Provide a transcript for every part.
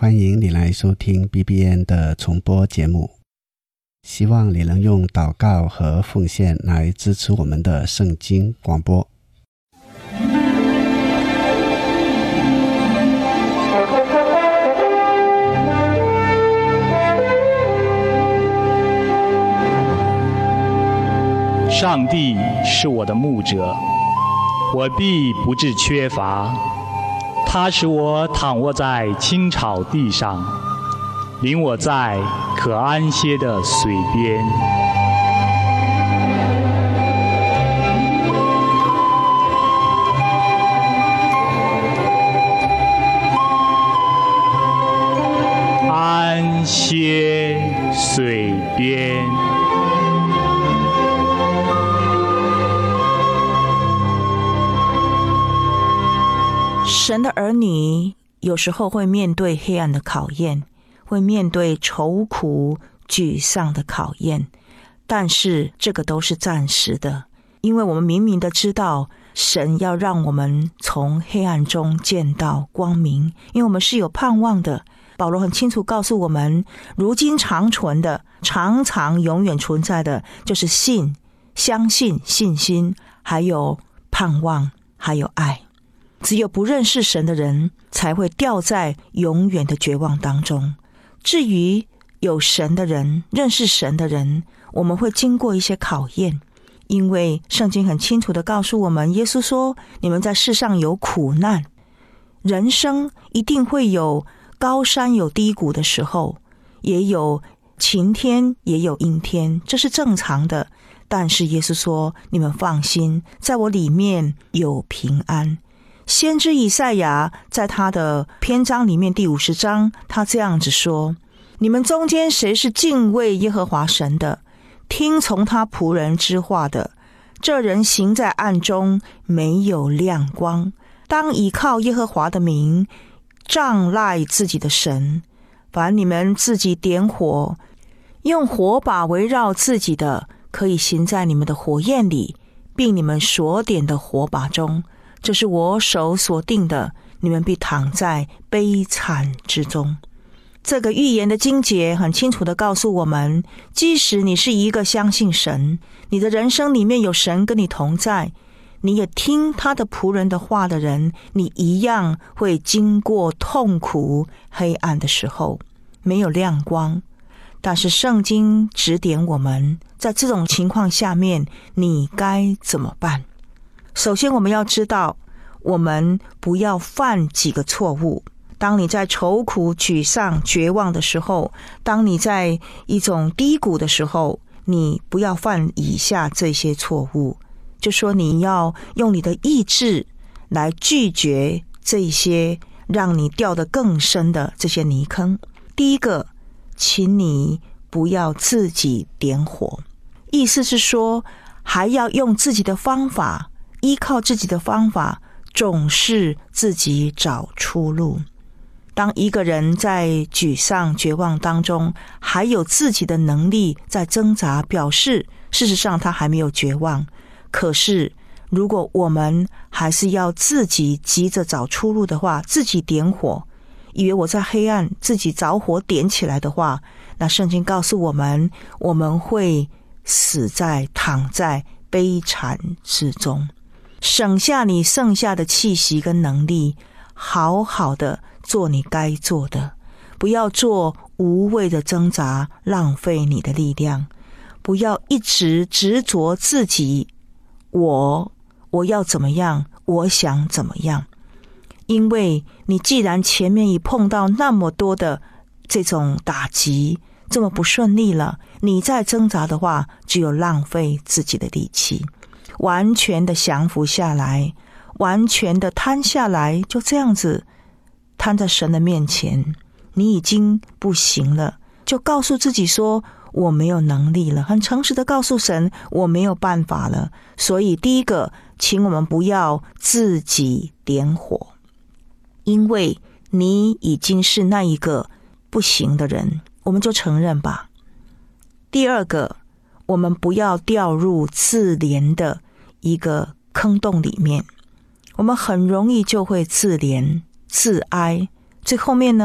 欢迎你来收听 BBN 的重播节目，希望你能用祷告和奉献来支持我们的圣经广播。 上帝是我的牧者，我必不致缺乏。他使我躺卧在青草地上，领我在可安歇的水边。安歇水边。 神的儿女有时候会面对黑暗的考验，会面对愁苦沮丧的考验，但是这个都是暂时的，因为我们明明的知道神要让我们从黑暗中见到光明，因为我们是有盼望的。保罗很清楚告诉我们，如今长存的、常常永远存在的就是信、相信、信心，还有盼望，还有爱。只有不认识神的人才会掉在永远的绝望当中。至于有神的人，认识神的人，我们会经过一些考验，因为圣经很清楚地告诉我们，耶稣说，你们在世上有苦难，人生一定会有高山有低谷的时候，也有晴天也有阴天，这是正常的。但是耶稣说，你们放心，在我里面有平安。先知以赛亚在他的篇章里面第50章，他这样子说，你们中间谁是敬畏耶和华神的，听从他仆人之话的，这人行在暗中，没有亮光，当倚靠耶和华的名，仗赖自己的神。凡你们自己点火，用火把围绕自己的，可以行在你们的火焰里，并你们所点的火把中，这是我手所定的，你们必躺在悲惨之中。这个预言的经节很清楚地告诉我们，即使你是一个相信神，你的人生里面有神跟你同在，你也听他的仆人的话的人，你一样会经过痛苦黑暗的时候，没有亮光。但是圣经指点我们，在这种情况下面你该怎么办。首先我们要知道，我们不要犯几个错误。当你在愁苦、沮丧、绝望的时候，当你在一种低谷的时候，你不要犯以下这些错误。就说你要用你的意志来拒绝这些让你掉得更深的这些泥坑。第一个，请你不要自己点火，意思是说还要用自己的方法，依靠自己的方法，总是自己找出路。当一个人在沮丧绝望当中，还有自己的能力在挣扎，表示事实上他还没有绝望。可是如果我们还是要自己急着找出路的话，自己点火，以为我在黑暗自己着火点起来的话，那圣经告诉我们，我们会躺在悲惨之中。省下你剩下的气息跟能力，好好的做你该做的，不要做无谓的挣扎，浪费你的力量。不要一直执着自己，我要怎么样，我想怎么样。因为你既然前面已碰到那么多的这种打击，这么不顺利了，你再挣扎的话，只有浪费自己的力气。完全的降服下来，完全的摊下来，就这样子摊在神的面前，你已经不行了，就告诉自己说，我没有能力了，很诚实的告诉神，我没有办法了。所以第一个，请我们不要自己点火，因为你已经是那一个不行的人，我们就承认吧。第二个，我们不要掉入自怜的一个坑洞里面，我们很容易就会自怜自哀，最后面呢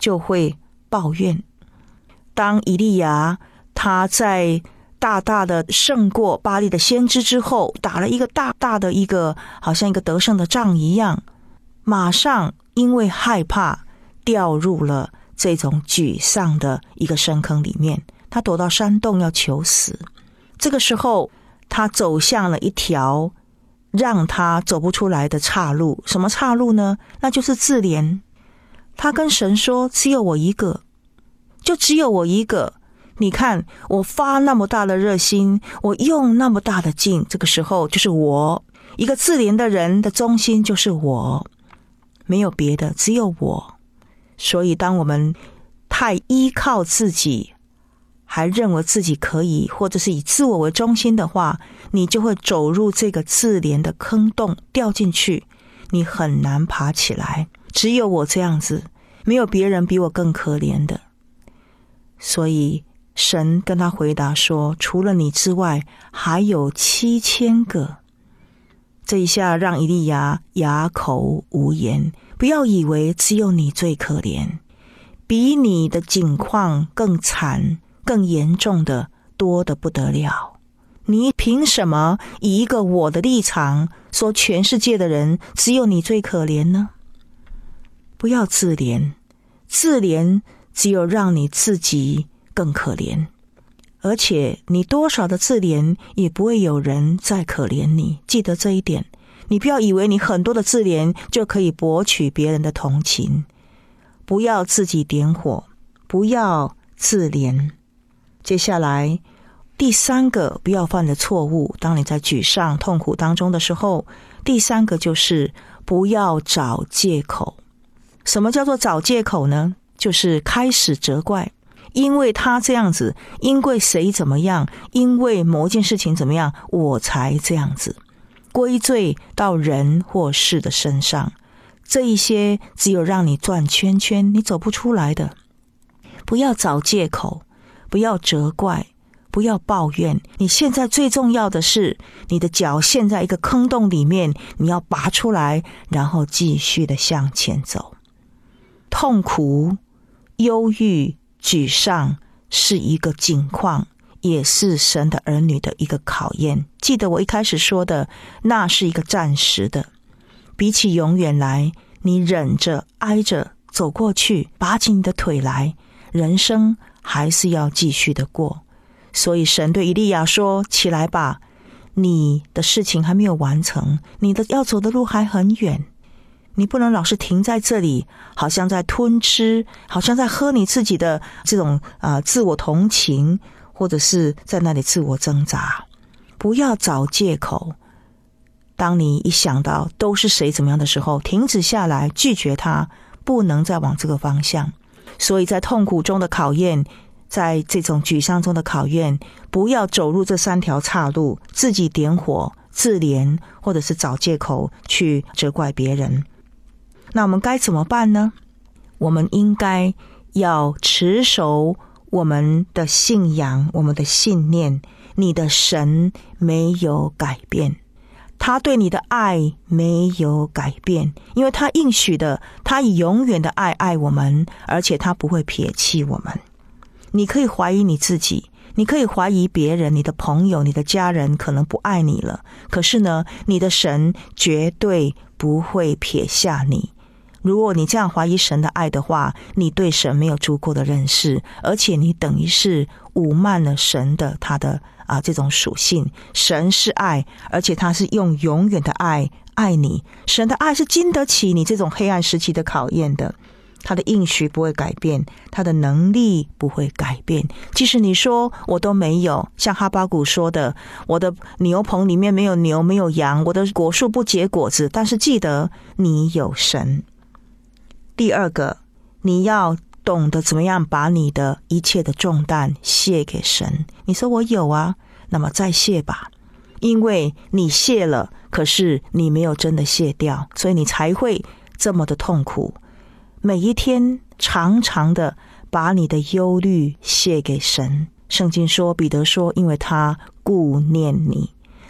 就会抱怨。当以利亚他在大大的胜过巴力的先知之后，打了一个大大的一个好像一个得胜的仗一样，马上因为害怕掉入了这种沮丧的一个深坑里面，他躲到山洞要求死。这个时候他走向了一条让他走不出来的岔路。什么岔路呢？那就是自怜。他跟神说，只有我一个，就只有我一个，你看我发那么大的热心，我用那么大的劲，这个时候就是我一个自怜的人的中心就是我，没有别的，只有我。所以当我们太依靠自己，还认为自己可以，或者是以自我为中心的话，你就会走入这个自怜的坑洞，掉进去，你很难爬起来。只有我这样子，没有别人比我更可怜的。所以神跟他回答说，除了你之外还有7000个。这一下让以利亚哑口无言。不要以为只有你最可怜，比你的境况更惨更严重的多得不得了。你凭什么以一个我的立场说全世界的人只有你最可怜呢？不要自怜，自怜只有让你自己更可怜，而且你多少的自怜也不会有人再可怜你，记得这一点。你不要以为你很多的自怜就可以博取别人的同情，不要自己点火，不要自怜。接下来第3个不要犯的错误，当你在沮丧痛苦当中的时候，第3个就是不要找借口。什么叫做找借口呢？就是开始责怪，因为他这样子，因为谁怎么样，因为某件事情怎么样，我才这样子，归罪到人或事的身上。这一些只有让你转圈圈，你走不出来的。不要找借口，不要责怪，不要抱怨。你现在最重要的是，你的脚陷在一个坑洞里面，你要拔出来，然后继续的向前走。痛苦、忧郁、沮丧是一个境况，也是神的儿女的一个考验。记得我一开始说的，那是一个暂时的，比起永远来，你忍着挨着走过去，拔起你的腿来，人生还是要继续的过。所以神对以利亚说，起来吧，你的事情还没有完成，你的要走的路还很远，你不能老是停在这里，好像在吞吃，好像在喝你自己的这种自我同情，或者是在那里自我挣扎。不要找借口。当你一想到都是谁怎么样的时候，停止下来，拒绝他，不能再往这个方向。所以在痛苦中的考验，在这种沮丧中的考验，不要走入这3条岔路，自己点火、自怜，或者是找借口去责怪别人。那我们该怎么办呢？我们应该要持守我们的信仰，我们的信念。你的神没有改变，他对你的爱没有改变，因为他应许的，他以永远的爱爱我们，而且他不会撇弃我们。你可以怀疑你自己，你可以怀疑别人，你的朋友、你的家人可能不爱你了，可是呢，你的神绝对不会撇下你。如果你这样怀疑神的爱的话，你对神没有足够的认识，而且你等于是侮慢了神的他的这种属性。神是爱，而且他是用永远的爱爱你。神的爱是经得起你这种黑暗时期的考验的，他的应许不会改变，他的能力不会改变。即使你说我都没有，像哈巴谷说的，我的牛棚里面没有牛没有羊，我的果树不结果子，但是记得你有神。第2个，你要懂得怎么样把你的一切的重担卸给神。你说我有啊，那么再卸吧，因为你卸了，可是你没有真的卸掉，所以你才会这么的痛苦。每一天常常的把你的忧虑卸给神。圣经说，彼得说，因为他顾念你。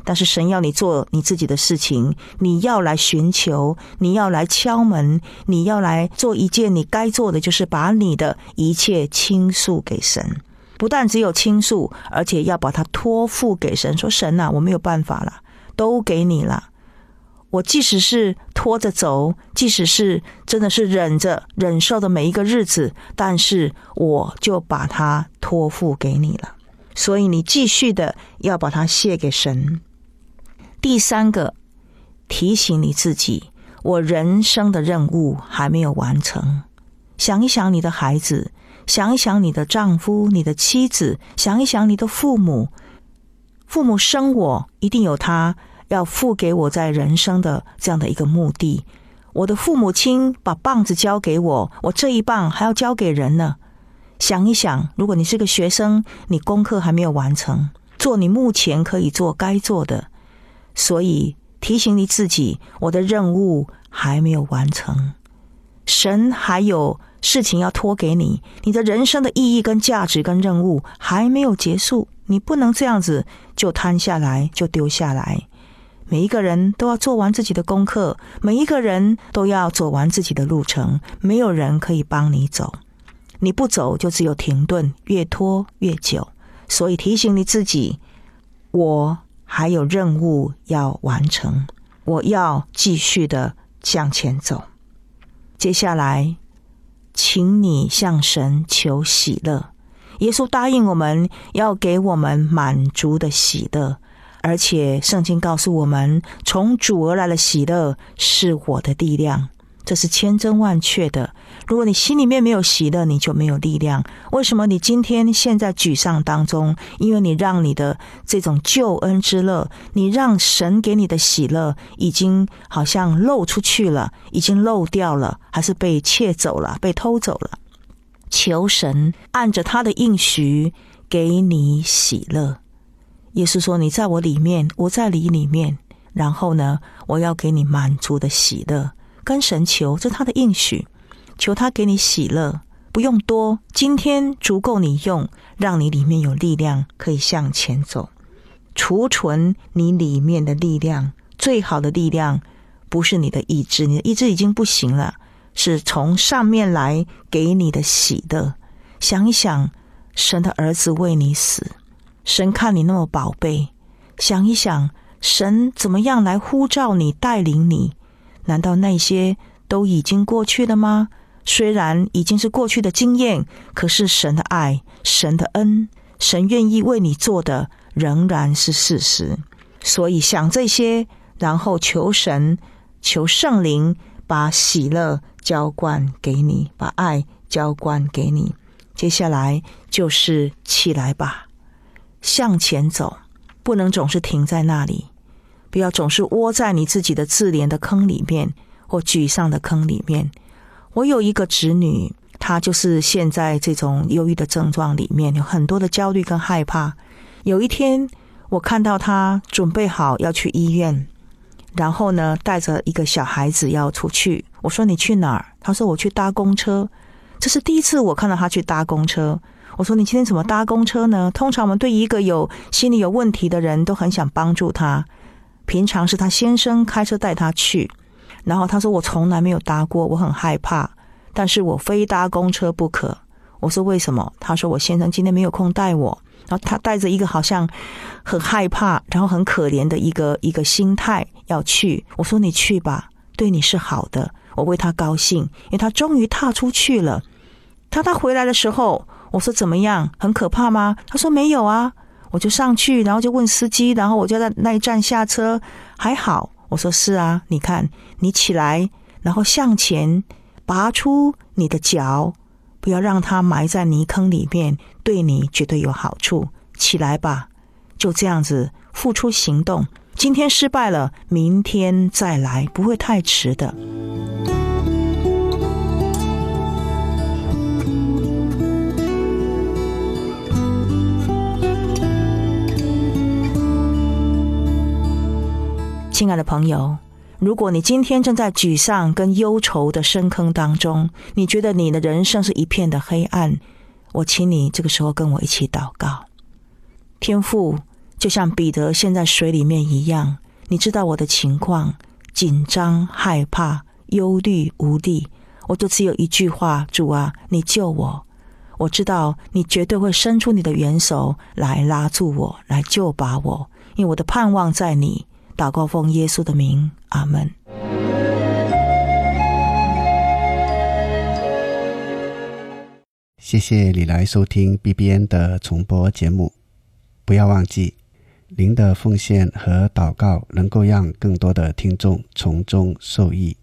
但是神要你做你自己的事情，你要来寻求，你要来敲门，你要来做一件你该做的，就是把你的一切倾诉给神。不但只有倾诉，而且要把它托付给神，说神啊，我没有办法了，都给你了。我即使是拖着走，即使是真的是忍受的每一个日子，但是我就把它托付给你了。所以你继续的要把它卸给神。第三个，提醒你自己，我人生的任务还没有完成。想一想你的孩子，想一想你的丈夫，你的妻子，想一想你的父母。父母生我，一定有他要付给我在人生的这样的一个目的。我的父母亲把棒子交给我，我这一棒还要交给人呢。想一想，如果你是个学生，你功课还没有完成，做你目前可以做该做的。所以提醒你自己，我的任务还没有完成，神还有事情要托给你，你的人生的意义跟价值跟任务还没有结束，你不能这样子就摊下来就丢下来。每一个人都要做完自己的功课，每一个人都要走完自己的路程，没有人可以帮你走，你不走就只有停顿，越拖越久。所以提醒你自己，我还有任务要完成，我要继续的向前走。接下来请你向神求喜乐。耶稣答应我们要给我们满足的喜乐，而且圣经告诉我们，从主而来的喜乐是我的力量，这是千真万确的。如果你心里面没有喜乐，你就没有力量。为什么你今天现在沮丧当中？因为你让你的这种救恩之乐，你让神给你的喜乐已经好像漏出去了，已经漏掉了，还是被窃走了，被偷走了。求神按着他的应许给你喜乐。耶稣说，你在我里面，我在你里面，然后呢，我要给你满足的喜乐。跟神求，这是他的应许，求他给你喜乐，不用多，今天足够你用，让你里面有力量可以向前走，储存你里面的力量。最好的力量不是你的意志，你的意志已经不行了，是从上面来给你的喜乐。想一想，神的儿子为你死，神看你那么宝贝，想一想神怎么样来呼召你，带领你。难道那些都已经过去了吗？虽然已经是过去的经验，可是神的爱，神的恩，神愿意为你做的仍然是事实。所以想这些，然后求神，求圣灵把喜乐浇灌给你，把爱浇灌给你。接下来就是起来吧，向前走，不能总是停在那里，不要总是窝在你自己的自怜的坑里面，或沮丧的坑里面。我有一个侄女，她就是现在这种忧郁的症状里面有很多的焦虑跟害怕。有一天我看到她准备好要去医院，然后呢带着一个小孩子要出去。我说你去哪儿？她说我去搭公车。这是第一次我看到她去搭公车。我说你今天怎么搭公车呢？通常我们对一个心理有问题的人都很想帮助他，平常是他先生开车带他去，然后他说我从来没有搭过，我很害怕，但是我非搭公车不可。我说为什么？他说我先生今天没有空带我，然后他带着一个好像很害怕然后很可怜的一个心态要去。我说你去吧，对你是好的，我为他高兴，因为他终于踏出去了。他回来的时候，我说怎么样？很可怕吗？他说没有啊。我就上去，然后就问司机，然后我就在那一站下车，还好。我说是啊，你看你起来，然后向前拔出你的脚，不要让它埋在泥坑里面，对你绝对有好处。起来吧，就这样子付出行动。今天失败了，明天再来，不会太迟的。亲爱的朋友，如果你今天正在沮丧跟忧愁的深坑当中，你觉得你的人生是一片的黑暗，我请你这个时候跟我一起祷告。天父， 就像彼得陷在水里面一样，你知道我的情况，紧张、害怕、忧虑、无力，我就只有一句话，主啊，你救我。我知道你绝对会伸出你的援手来拉住我，来救拔我，因为我的盼望在你。祷告奉耶稣的名，阿们。 谢谢你来收听 BBN 的重播节目。不要忘记，您的奉献和祷告能够让更多的听众从中受益。